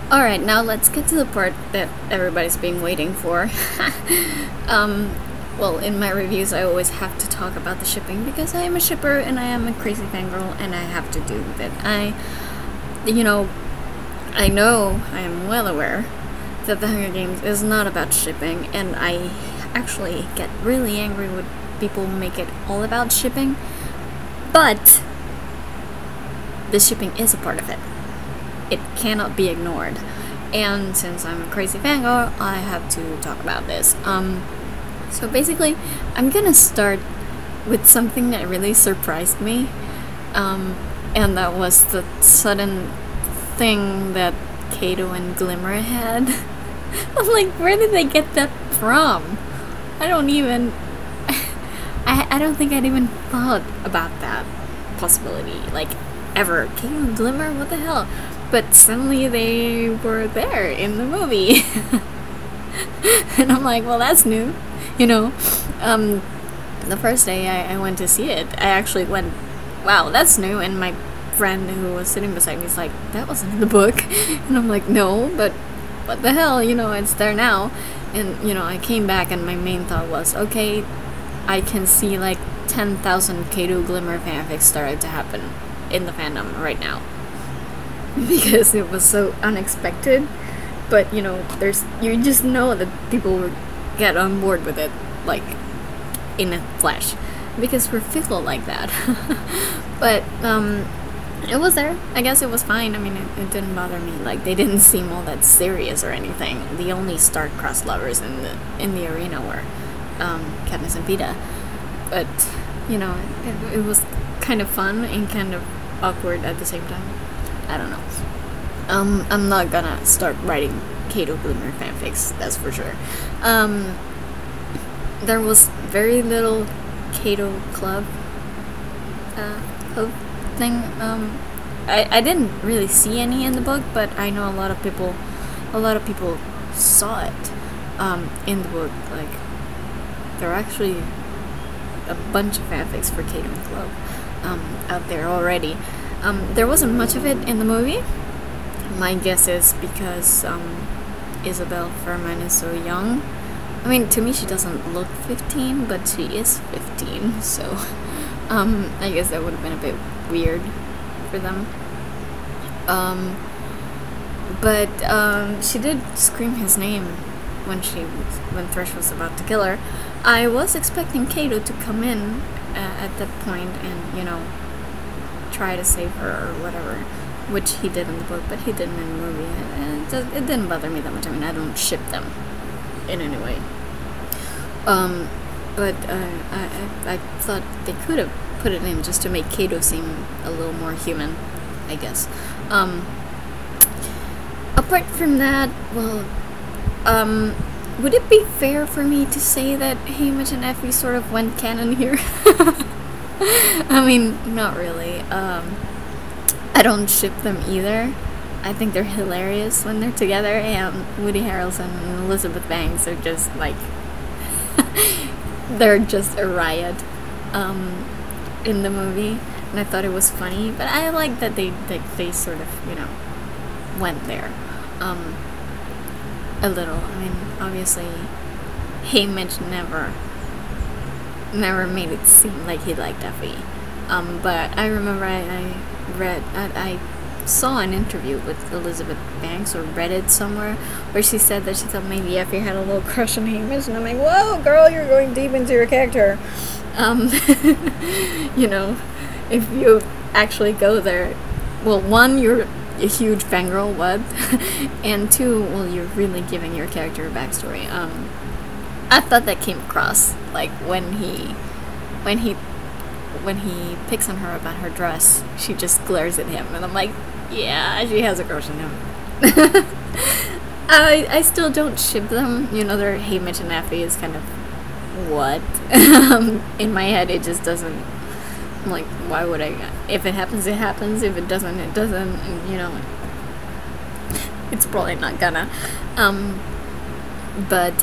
Alright, now let's get to the part that everybody's been waiting for. um, well, in my reviews, I always have to talk about the shipping because I am a shipper and I am a crazy fangirl and I have to do that. You know, I know, I am well aware that The Hunger Games is not about shipping, and I actually get really angry when people make it all about shipping, but the shipping is a part of it. It cannot be ignored. And since I'm a crazy fangirl, I have to talk about this. So basically, I'm gonna start with something that really surprised me, and that was the sudden thing that Kato and Glimmer had. I'm like, where did they get that from? I don't even. I don't think I'd even thought about that possibility, like, ever. Kato and Glimmer? What the hell? But suddenly they were there in the movie. And I'm like, well, that's new. You know, the first day I went to see it, I actually went, wow, that's new. And my friend who was sitting beside me is like, that wasn't in the book. And I'm like, no, but what the hell, it's there now. And, I came back and my main thought was, okay, I can see like 10,000 Kato Glimmer fanfics started to happen in the fandom right now. Because it was so unexpected. But, you just know that people will get on board with it, like, in a flash. Because we're fickle like that. But, it was there. I guess it was fine. I mean, it didn't bother me. Like, they didn't seem all that serious or anything. The only star-crossed lovers in the arena were, Katniss and Peeta. But, it was kind of fun and kind of awkward at the same time. I don't know. I'm not gonna start writing Kato Glimmer fanfics, that's for sure. There was very little Kato club thing. I didn't really see any in the book, but I know a lot of people saw it in the book. Like, there are actually a bunch of fanfics for Kato and Club out there already. There wasn't much of it in the movie. My guess is because Isabelle Fuhrman is so young. I mean, to me she doesn't look 15, but she is 15, so I guess that would have been a bit weird for them. But she did scream his name when Thresh was about to kill her. I was expecting Kato to come in at that point and, try to save her or whatever, which he did in the book, but he didn't in the movie, and it didn't bother me that much. I mean, I don't ship them in any way. But I thought they could have put it in just to make Kato seem a little more human, I guess. Apart from that, well, would it be fair for me to say that Haymitch and Effie sort of went canon here? I mean, not really. I don't ship them either. I think they're hilarious when they're together, and Woody Harrelson and Elizabeth Banks are just like they're just a riot in the movie, and I thought it was funny. But I like that they sort of went there a little. I mean, obviously, Haymitch never made it seem like he liked Effie. But I remember I saw an interview with Elizabeth Banks, or read it somewhere, where she said that she thought maybe Effie had a little crush on Haymitch, and I'm like, whoa, girl, you're going deep into your character. If you actually go there, well, one, you're a huge fangirl, what? And two, well, you're really giving your character a backstory. I thought that came across, like, when he picks on her about her dress, she just glares at him, and I'm like, yeah, she has a crush on him. I still don't ship them. Their Haymitch and Effie is kind of what? In my head, it just doesn't. I'm like, why would I? If it happens, it happens. If it doesn't, it doesn't. And, it's probably not gonna. But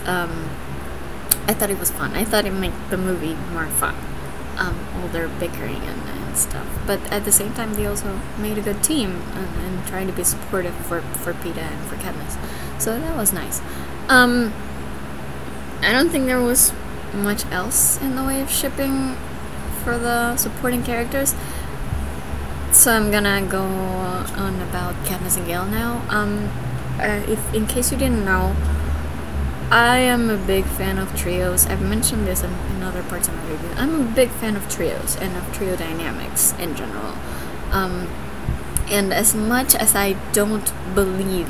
I thought it was fun. I thought it made the movie more fun. All their bickering and stuff. But at the same time, they also made a good team and trying to be supportive for Peeta and for Katniss. So that was nice. I don't think there was much else in the way of shipping for the supporting characters. So I'm gonna go on about Katniss and Gale now. If in case you didn't know, I am a big fan of trios. I've mentioned this in other parts of my review. I'm a big fan of trios and of trio dynamics in general. And as much as I don't believe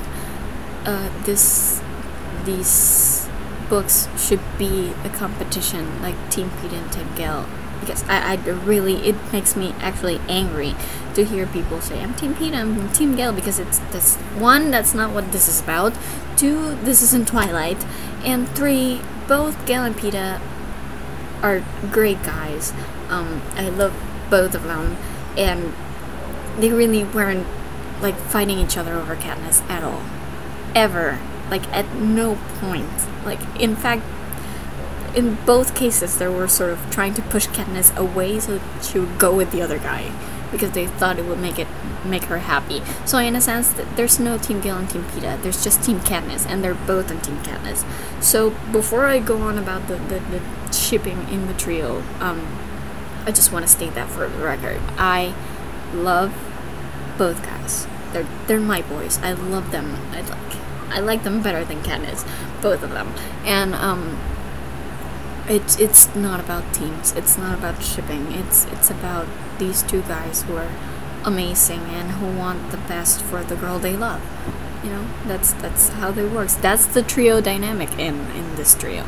these books should be a competition like Team Peeta and Team Gale, because I really, it makes me actually angry to hear people say I'm Team Peeta, I'm Team Gale, because it's this one, that's not what this is about. 2, this isn't Twilight, and 3, both Gale and Peeta are great guys. I love both of them, and they really weren't like fighting each other over Katniss at all, ever. Like at no point. Like in fact, in both cases, they were sort of trying to push Katniss away so that she would go with the other guy, because they thought it would make her happy. So in a sense, there's no Team Gale and Team Peeta. There's just Team Katniss, and they're both on Team Katniss. So before I go on about the shipping in the trio, I just want to state that for the record. I love both guys. They're my boys. I love them. I like them better than Katniss, both of them. And it's not about teams. It's not about shipping. It's about these two guys who are amazing and who want the best for the girl they love. You know, that's how they work. That's the trio dynamic in this trio.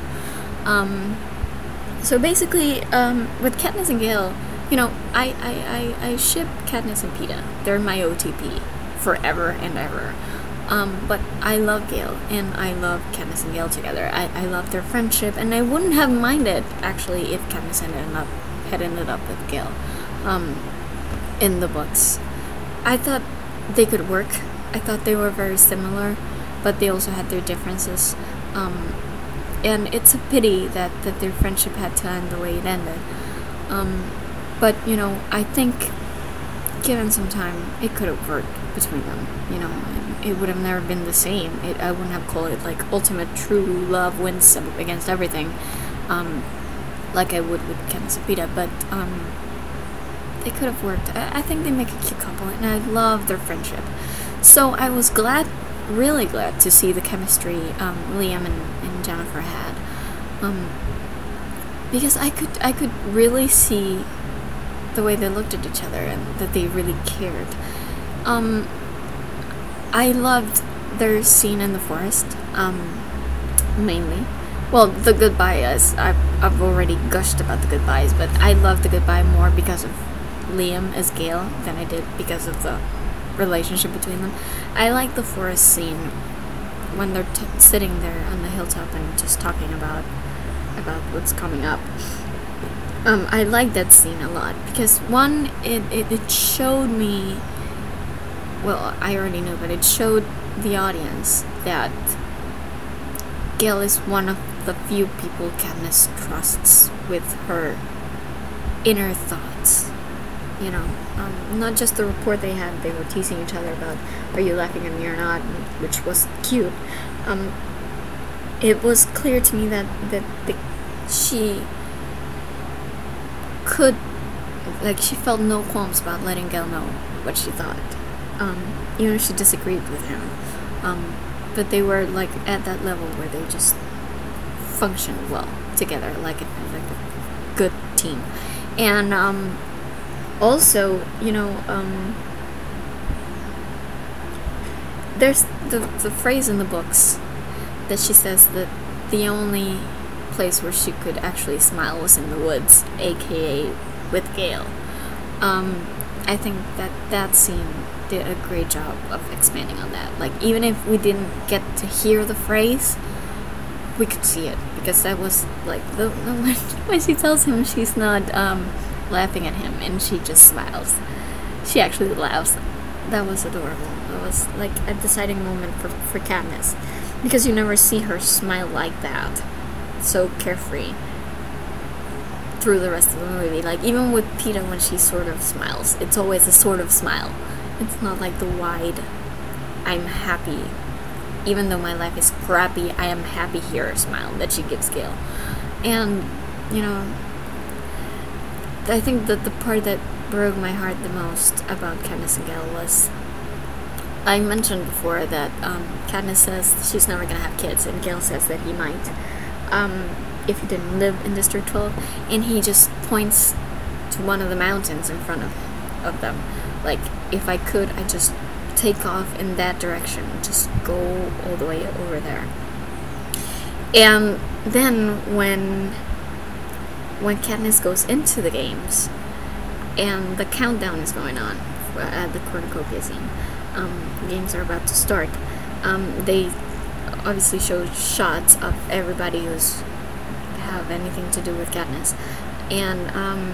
So basically, with Katniss and Gale, you know, I ship Katniss and Peeta. They're my OTP forever and ever. But I love Gale, and I love Katniss and Gale together. I love their friendship, and I wouldn't have minded, actually, if Katniss had ended up with Gale in the books. I thought they could work. I thought they were very similar, but they also had their differences. And it's a pity that their friendship had to end the way it ended. But, you know, I think given some time, it could have worked between them, you know. It would have never been the same. I wouldn't have called it like ultimate true love wins against everything, like I would with Katniss and Peeta. But they could have worked. I think they make a cute couple, and I love their friendship. So I was really glad to see the chemistry Liam and Jennifer had, because I could really see the way they looked at each other and that they really cared. I loved their scene in the forest, mainly. Well, the goodbye, as I've already gushed about the goodbyes, but I loved the goodbye more because of Liam as Gale than I did because of the relationship between them. I like the forest scene when they're sitting there on the hilltop and just talking about what's coming up. I like that scene a lot because one, it showed me. Well, I already knew, but it showed the audience that Gale is one of the few people Katniss trusts with her inner thoughts. You know, not just the rapport they had. They were teasing each other about, are you laughing at me or not, which was cute. It was clear to me that she could, like, she felt no qualms about letting Gale know what she thought. Even if she disagreed with him. But they were, like, at that level where they just functioned well together, like a good team. And, also, you know, there's the phrase in the books that she says that the only place where she could actually smile was in the woods, aka with Gale. I think that scene did a great job of expanding on that. Like, even if we didn't get to hear the phrase, we could see it, because that was like when she tells him she's not laughing at him and she just smiles. She actually laughs. That was adorable. It was like a deciding moment for Katniss, because you never see her smile like that, so carefree. through the rest of the movie. Like, even with Peeta, when she sort of smiles, it's always a sort of smile. It's not like the wide, I'm happy, even though my life is crappy, I am happy here smile that she gives Gale. And, you know, I think that the part that broke my heart the most about Katniss and Gale was, I mentioned before that Katniss says she's never gonna have kids, and Gale says that he might, if he didn't live in District 12, and he just points to one of the mountains in front of them. Like, if I could, I'd just take off in that direction, just go all the way over there. And then when Katniss goes into the games, and the countdown is going on at the cornucopia scene, the games are about to start, they obviously show shots of everybody who's have anything to do with Katniss, and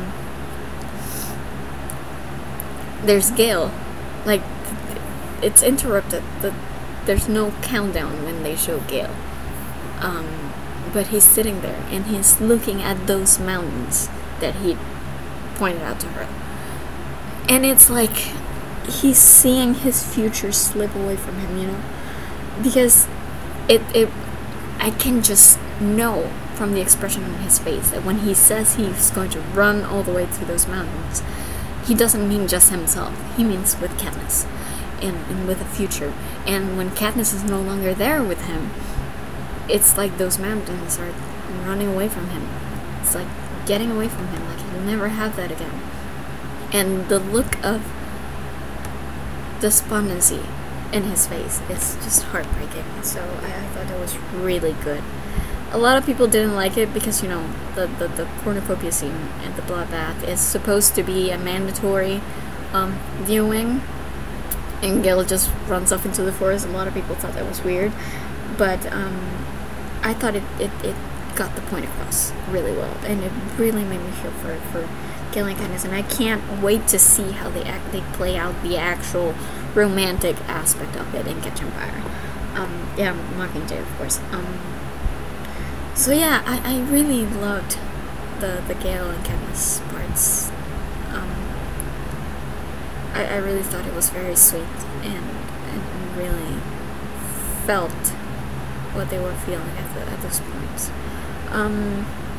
there's Gale. Like, it's interrupted. There's no countdown when they show Gale, but he's sitting there and he's looking at those mountains that he pointed out to her, and it's like he's seeing his future slip away from him, you know, because I can just know from the expression on his face that when he says he's going to run all the way through those mountains, he doesn't mean just himself. He means with Katniss and with a future. And when Katniss is no longer there with him, it's like those mountains are running away from him. It's like getting away from him, like he'll never have that again. And the look of despondency in his face is just heartbreaking. So I thought it was really good. A lot of people didn't like it because, you know, the cornucopia scene at the bloodbath is supposed to be a mandatory viewing, and Gale just runs off into the forest. A lot of people thought that was weird, but I thought it got the point across really well, and it really made me feel for Gale and Katniss, and I can't wait to see how they play out the actual romantic aspect of it in Catch Empire. Yeah, Mockingjay, of course. So yeah, I really loved the Gale and Katniss parts. I really thought it was very sweet and really felt what they were feeling at those points.